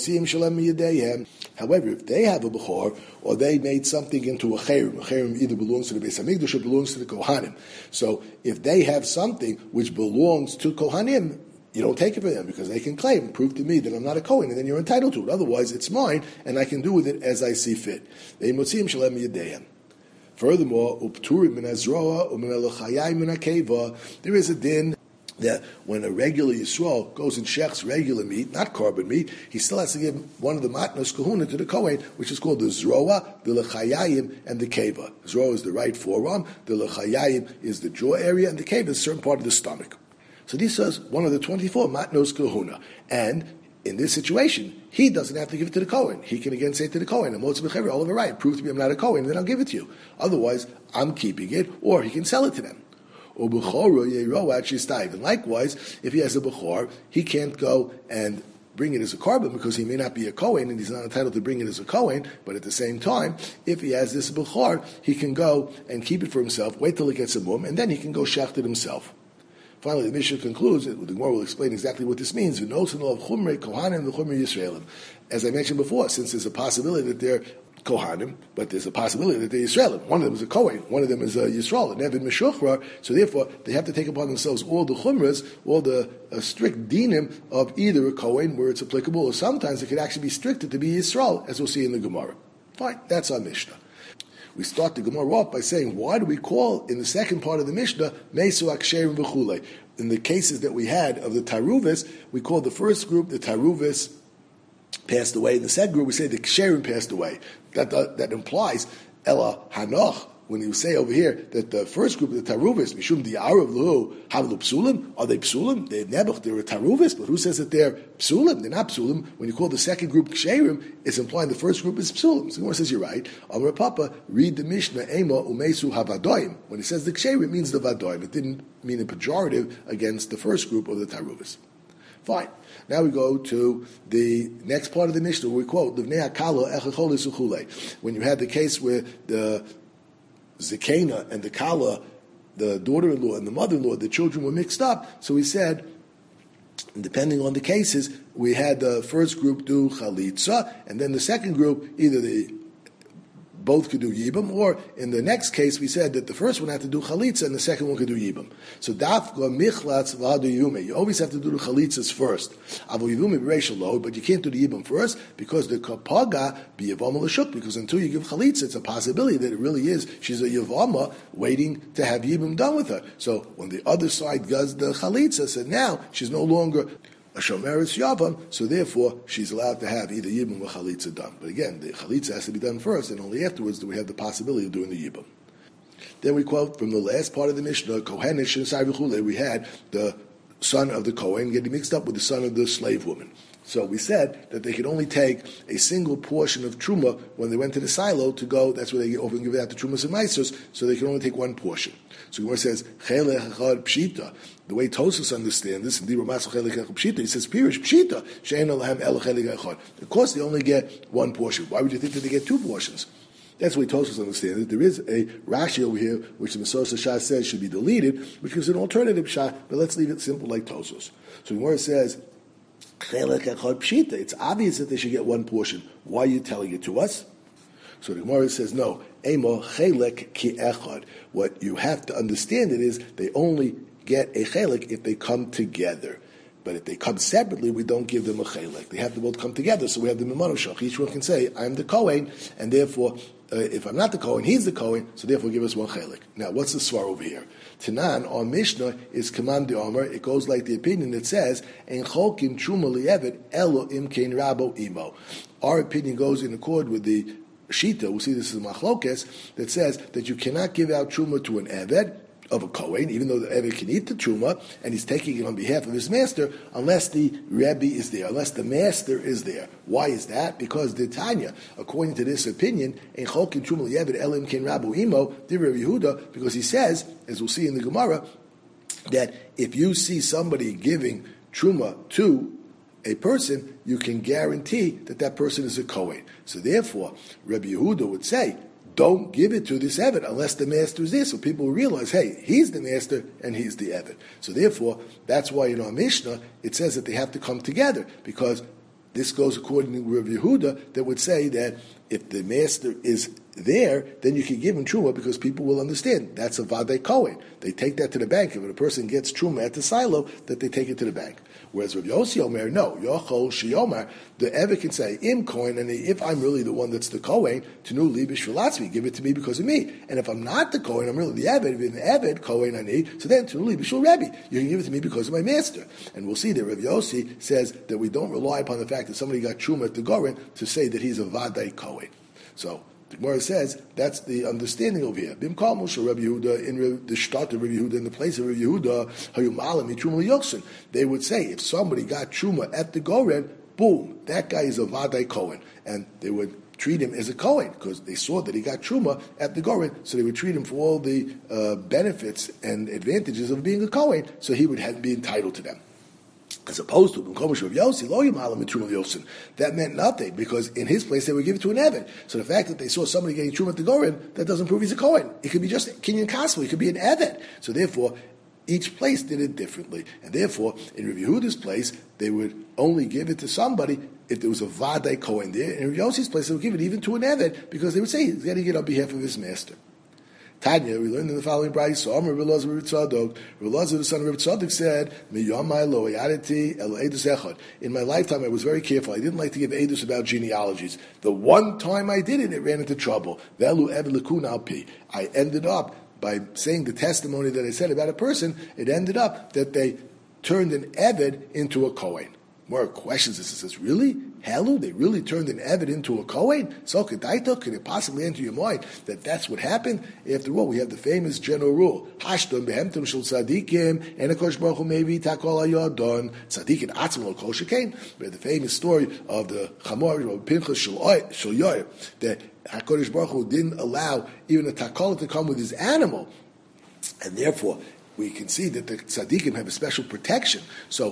if they have a bechor, or they made something into a cherem, a cherem either belongs to the Beis Hamikdash or belongs to the Kohanim. So if they have something which belongs to Kohanim, you don't take it from them because they can claim, prove to me that I'm not a Kohen, and then you're entitled to it. Otherwise, it's mine, and I can do with it as I see fit. Furthermore, there is a din that when a regular Yisrael goes and shechs regular meat, not korban meat, he still has to give one of the matnos kahuna to the Kohen, which is called the zroa, the lechayayim, and the keva. Zroa is the right forearm, the lechayayim is the jaw area, and the keva is a certain part of the stomach. So this says one of the twenty-four matnos kahuna. And in this situation, he doesn't have to give it to the Kohen. He can again say to the Kohen, all over right, prove to me I'm not a Kohen, and then I'll give it to you. Otherwise, I'm keeping it, or he can sell it to them. And likewise, if he has a bechor, he can't go and bring it as a korban because he may not be a Kohen and he's not entitled to bring it as a Kohen. But at the same time, if he has this bechor, he can go and keep it for himself, wait till it gets a mum, and then he can go shecht it himself. Finally, the Mishnah concludes, the Gemara will explain exactly what this means. As I mentioned before, since there's a possibility that they're Kohanim, but there's a possibility that they're Yisraelim. One of them is a Kohen, one of them is a Yisrael, an Eved Meshuchra, so therefore they have to take upon themselves all the chumras, all the uh, strict dinim of either a Kohen where it's applicable, or sometimes it could actually be stricted to be Yisrael, as we'll see in the Gemara. Fine, that's our Mishnah. We start the Gemara off by saying, why do we call in the second part of the Mishnah, Mesu Aksherim V'chule? In the cases that we had of the Taruvis, we called the first group the Taruvis passed away. In the second group, we say the Ksherim passed away. That, uh, that implies Ella Hanoch, when you say over here that the first group of the Taruvis, Mishum Di'arav Luhu, Havlu Psulim, are they Psulim? They're Nebuch, they're a Taruvis, but who says that they're Psulim? They're not Psulim. When you call the second group Ksherim, it's implying the first group is Psulim. So the Gemara says you're right. Amar Papa, read the Mishnah, Ema Umesu Havadoim. When it says the Ksherim, it means the Vadoim. It didn't mean a pejorative against the first group of the Taruvis. Fine. Now we go to the next part of the Mishnah where we quote, when you had the case where the Zakena and the Kala, the daughter-in-law and the mother-in-law, the children were mixed up, so we said, depending on the cases, we had the first group do Chalitza, and then the second group, either the both could do Yibam, or in the next case, we said that the first one had to do Chalitza and the second one could do Yibam. So Dafka Michlatz V'adu Yume. You always have to do the Chalitzas first. Avu Yume B'Reish Lo, but you can't do the Yibam first because the Kapaga be Yavama L'Shuk, because until you give Chalitza, it's a possibility that it really is, she's a Yavama waiting to have Yibam done with her. So when the other side does the Chalitza, so now she's no longer a shomeres yavam, so therefore she's allowed to have either yibam or chalitza done. But again, the chalitza has to be done first, and only afterwards do we have the possibility of doing the yibam. Then we quote from the last part of the Mishnah, Kohenish and Sarvichule, we had the son of the Kohen getting mixed up with the son of the slave woman. So we said that they could only take a single portion of truma when they went to the silo to go. That's where they often give it out to trumas and meisers. So they can only take one portion. So Gemara says chelech echad pshita. The way Tosfos understands this, in Divrei chelech echad pshita, he says pirish pshita she'en alahem el chelech echad. Of course, they only get one portion. Why would you think that they get two portions? That's the way Tosfos understands it. There is a Rashi over here, which the Mesos Shah says should be deleted, which is an alternative Shah, but let's leave it simple like Tosfos. So Gemara says, it's obvious that they should get one portion. Why are you telling it to us? So the Gemara says, no. What you have to understand it is they only get a chelek if they come together. But if they come separately, we don't give them a chelek. They have to both come together, so we have the Mimanoshach. Each one can say, I'm the Kohen, and therefore uh, if I'm not the Kohen, he's the Kohen, so therefore give us one chelik. Now, what's the svar over here? Tanan, our Mishnah is command de Omer. It goes like the opinion that says, "En cholkim truma li'eved elo im kein rabo imo." Our opinion goes in accord with the Shita. We'll see this is Machlokes that says that you cannot give out truma to an eved of a Kohen, even though the Eved can eat the Truma, and he's taking it on behalf of his master, unless the Rebbe is there, unless the master is there. Why is that? Because the Tanya, according to this opinion, in Cholkin Truma Eved Elim Ken Rabu Imo, the Rebbe Yehuda, because he says, as we'll see in the Gemara, that if you see somebody giving Truma to a person, you can guarantee that that person is a Kohen. So therefore, Rebbe Yehuda would say, don't give it to this Eved unless the master is there, so people will realize, hey, he's the master and he's the Eved. So therefore, that's why in our Mishnah, it says that they have to come together, because this goes according to Rav Yehuda that would say that if the master is there, then you can give him truma because people will understand. That's a vadei kohen. They take that to the bank. If a person gets truma at the silo, that they take it to the bank. Whereas Rav Yossi Omer, no, Yochol Shiyomar, the Eved can say, im kohen, and if I'm really the one that's the kohen, tenu li b'shvulatzmi, give it to me because of me. And if I'm not the kohen, I'm really the Eved, if I'm the Eved, kohen ani, so then tenu li b'shul Rebbe, you can give it to me because of my master. And we'll see that Rav Yossi says that we don't rely upon the fact that somebody got truma at the Goren to say that he's a vadei kohen. So, the Gemara says that's the understanding over here. Bim kol Moshe Rabbi Yehuda in the start of Rabbi Yehuda in the place of Rabbi Yehuda hayumalam truma yoksin. They would say if somebody got truma at the Goren, boom, that guy is a vadei kohen, and they would treat him as a kohen because they saw that he got truma at the Goren, so they would treat him for all the uh, benefits and advantages of being a kohen, so he would have, be entitled to them. As opposed to that meant nothing because in his place they would give it to an Eved. So the fact that they saw somebody getting Truma at the Goren, that doesn't prove he's a Kohen. It could be just Kinyan Kasvel, it could be an Eved. So therefore, each place did it differently. And therefore, in Rav Yehuda's place, they would only give it to somebody if there was a Vadei Kohen there. In Rav Yossi's place, they would give it even to an Eved because they would say he's getting it on behalf of his master. Tanya, we learned in the following brayso. Amar Rav Elazar Rav Tzadok. Rav Elazar the son of Rav Tzadok said, "Miyamai lo yadati el edus echad." In my lifetime, I was very careful. I didn't like to give edus about genealogies. The one time I did it, it ran into trouble. Velu eved lekun al pi. I ended up by saying the testimony that I said about a person. It ended up that they turned an eved into a kohen. More questions. This says, really? Helu? They really turned an Eved into a Kohen? So Kedaito, could it possibly enter your mind that that's what happened? After all, we have the famous general rule. Hashdon behemtum shel tzadikim, and Kosh Baruch Hu maybe takol hayadon, tzadikin atzim lo kol shekain. We have the famous story of the Chamor, of Pinchas shel Yair, that HaKadosh Baruch Hu didn't allow even a takol to come with his animal. And therefore, we can see that the tzadikim have a special protection. So,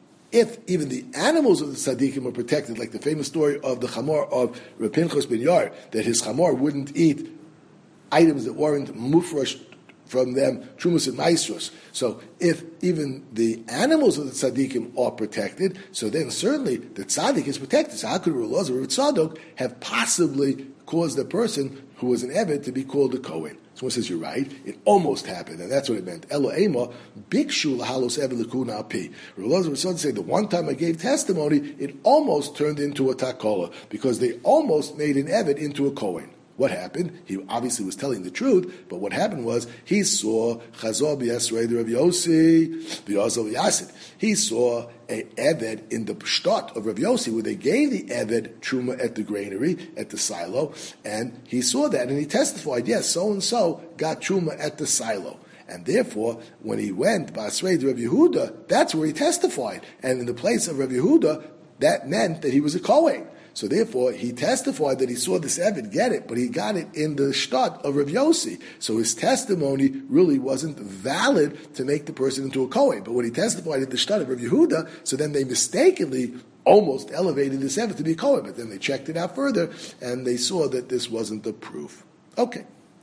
if even the animals of the tzaddikim were protected, like the famous story of the chamor of Reb Pinchas ben Yair, that his chamor wouldn't eat items that weren't mufresh from them, trumas and maestros. So if even the animals of the tzaddikim are protected, so then certainly the tzaddik is protected. So how could Rav Elazar or Rav Tzadok have possibly caused a person who was an Eved to be called a Kohen? Someone says, you're right, it almost happened, and that's what it meant. Elo ema, bikshu lahalos eved lekun al pi. Rav Elazar was saying, the one time I gave testimony, it almost turned into a takola, because they almost made an Eved into a Kohen. What happened? He obviously was telling the truth, but what happened was he saw Chazor b'Yasrei Rav Yossi v'Yazal Yasid. He saw a Eved in the shtot of Rav Yossi, where they gave the Eved truma at the granary, at the silo, and he saw that and he testified, yes, so and so got truma at the silo. And therefore, when he went b'Asrei Rav Yehuda, that's where he testified. And in the place of Rav Yehuda, that meant that he was a Kohen. So therefore, he testified that he saw this Eved get it, but he got it in the shtot of Rav Yossi. So his testimony really wasn't valid to make the person into a Kohen. But when he testified at the shtot of Rav Yehuda, so then they mistakenly almost elevated this Eved to be a Kohen. But then they checked it out further, and they saw that this wasn't the proof. Okay.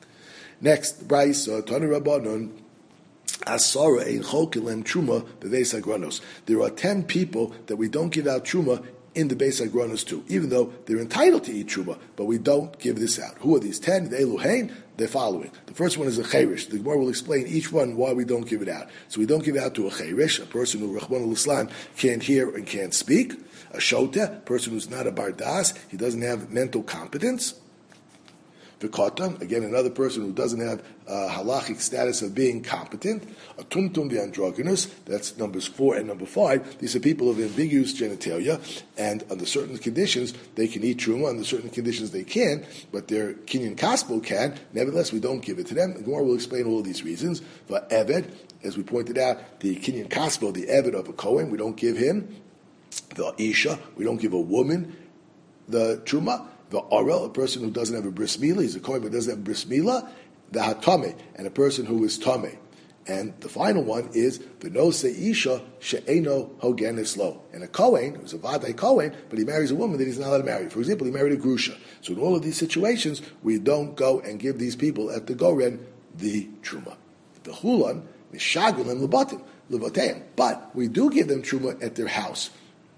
Next, Bryce, uh, Tani Rabbanon. Asara ein cholkilem truma beveis hagranos. There are ten people that we don't give out truma in the Beis Hagranos too, even though they're entitled to eat truma, but we don't give this out. Who are these ten? The Eluhain, they're following. The first one is a Cherish. The Gemara will explain each one why we don't give it out. So we don't give it out to a Cherish, a person who, Rachmana litzlan, can't hear and can't speak. A Shota, a person who's not a Bardas, he doesn't have mental competence. the katan, again, another person who doesn't have uh, halachic status of being competent, a tumtum the androgynous, that's numbers four and number five. These are people of ambiguous genitalia, and under certain conditions they can eat truma, under certain conditions they can, but their kinyan kaspo can. Nevertheless, we don't give it to them. The Gemara will explain all of these reasons. But eved, as we pointed out, the kinyan kaspo, the eved of a kohen, we don't give him. The isha, we don't give a woman the truma. The orel, a person who doesn't have a bris milah, he's a kohen but doesn't have a bris milah. The hatame, and a person who is tame. And the final one is the no isha she'eno hogenis lo. And a kohen, who's a vadai kohen, but he marries a woman that he's not allowed to marry. For example, he married a grusha. So in all of these situations, we don't go and give these people at the goren the truma. The hulan mishagulim lebatim lebateim, but we do give them truma at their house.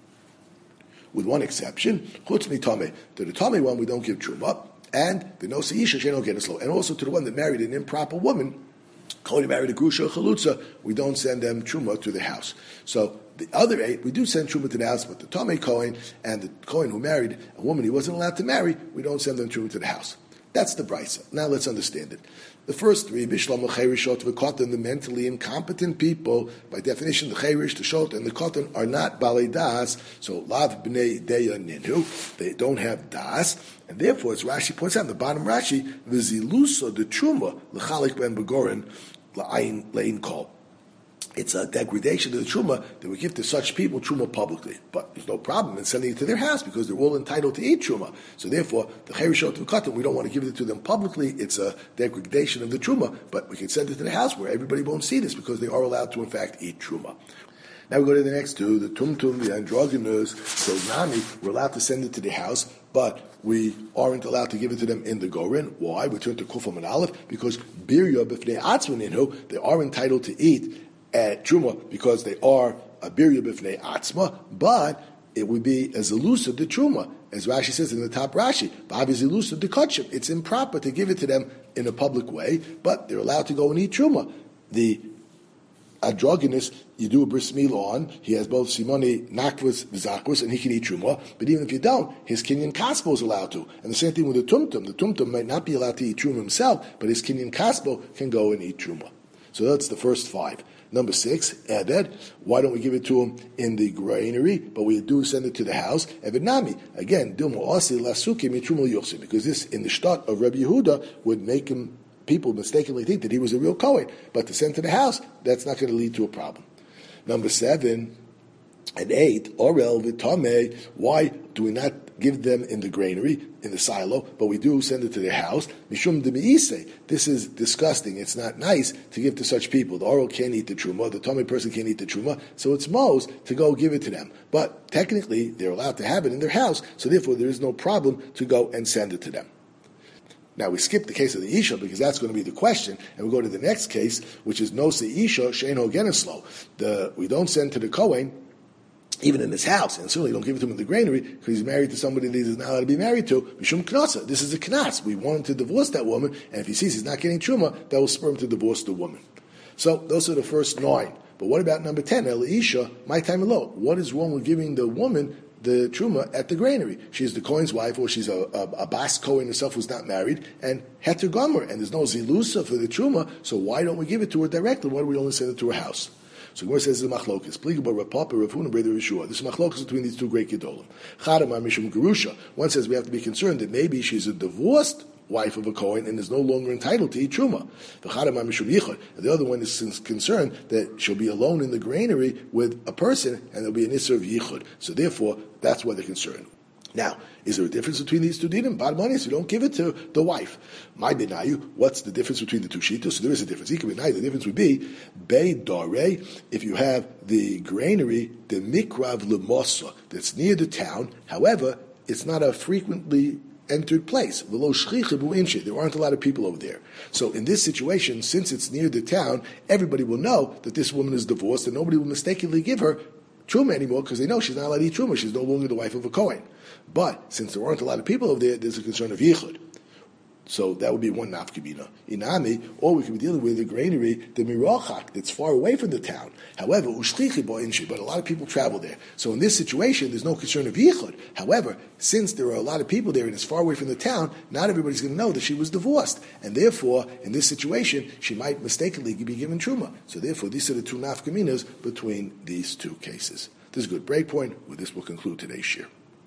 With one exception, chutz mitame. To the tame one, we don't give truma, and the no isha she'eno hogenis lo. And also to the one that married an improper woman, Kohen married a grusha or chalutza, we don't send them truma to the house. So the other eight, we do send truma to the house, but the Tomei Kohen and the Kohen who married a woman he wasn't allowed to marry, we don't send them truma to the house. That's the brisa. Now let's understand it. The first three, Bishlam, Chayrish, V'Kotan, the mentally incompetent people, by definition, the Chayrish, the Shot, and the Kotan are not Balei Das, so Lav B'nei Deya Ninhu, they don't have Das, and therefore, as Rashi points out in the bottom Rashi, the Zilusa, the Truma, L'chalik Ben Begorin, L'Ayin Lein Kol. It's a degradation of the truma that we give to such people truma publicly. But there's no problem in sending it to their house because they're all entitled to eat truma. So therefore, the cherishot v'katan, we don't want to give it to them publicly. It's a degradation of the truma, but we can send it to the house where everybody won't see this because they are allowed to, in fact, eat truma. Now we go to the next two, the tumtum, the androgynous, so nami, we're allowed to send it to the house, but we aren't allowed to give it to them in the goren. Why? We turn to kufam and aleph, because birya b'fnei atzman inhu, they are entitled to eat at truma because they are a birya b'fnei atzma, but it would be as elusive the truma, as Rashi says in the top Rashi. Ba'av is elusive the kachim. It's improper to give it to them in a public way, but they're allowed to go and eat truma. The androgynous, you do a bris milah on, he has both simoni nakvus v'zakvus, and he can eat truma. But even if you don't, his kinyan kaspo is allowed to. And the same thing with the tumtum. The tumtum might not be allowed to eat truma himself, but his kinyan kaspo can go and eat truma. So that's the first five. Number six, Eved. Why don't we give it to him in the granary, but we do send it to the house? Eved Nami. Again, Dilmo Asi Lasukim Yitrumel Yochsim, because this, in the shtat of Rabbi Yehuda, would make him, people mistakenly think that he was a real Kohen. But to send to the house, that's not going to lead to a problem. Number seven and eight, Orel Vitame. Why do we not give them in the granary, in the silo, but we do send it to their house? Mishum de Meise. This is disgusting. It's not nice to give to such people. The oral can't eat the truma, the tummy person can't eat the truma, so it's Mos to go give it to them. But technically, they're allowed to have it in their house, so therefore there is no problem to go and send it to them. Now we skip the case of the Isha because that's going to be the question, and we go to the next case, which is Nosa Isha Shein Hogenislo. The we don't send to the Kohen even in his house, and certainly don't give it to him in the granary because he's married to somebody that he's not allowed to be married to. Mishum knasa. This is a knas. We want him to divorce that woman, and if he sees he's not getting truma, that will spur him to divorce the woman. So those are the first nine. But what about number ten? El Isha, my time alone. What is wrong with giving the woman the truma at the granary? She's the Kohen's wife, or she's a, a, a bas Kohen herself who's not married, and heter gomer, and there's no zilusa for the truma, so why don't we give it to her directly? Why do we only send it to her house? So Gemara says this is machlokas. Pligba Rav Papa, Rav Huna, Breder Yeshua. This is machlokas between these two great gedolim. Chadamar Mishum Gerusha. One says we have to be concerned that maybe she's a divorced wife of a Kohen and is no longer entitled to eat truma. The Chadamar Mishum Yichud. And the other one is concerned that she'll be alone in the granary with a person and there'll be an issur of Yichud. So therefore, that's why they're concerned. Now, is there a difference between these two dinim? Bottom line is you don't give it to the wife. My benayu, what's the difference between the two shitos? So there is a difference. Ika benayu, the difference would be bei dare, if you have the granary, the mikrav lemosa, that's near the town. However, it's not a frequently entered place. There aren't a lot of people over there. So in this situation, since it's near the town, everybody will know that this woman is divorced and nobody will mistakenly give her truma anymore because they know she's not allowed to eat truma. She's no longer the wife of a Kohen. But since there aren't a lot of people over there, there's a concern of yichud. So that would be one nafkamina. Inami, or we could be dealing with the granary, the mirachak, that's far away from the town. However, ushlichi bo inshi, but a lot of people travel there. So in this situation, there's no concern of yichud. However, since there are a lot of people there and it's far away from the town, not everybody's going to know that she was divorced. And therefore, in this situation, she might mistakenly be given truma. So therefore, these are the two nafkaminas between these two cases. This is a good break point. With this, we'll conclude today's shir.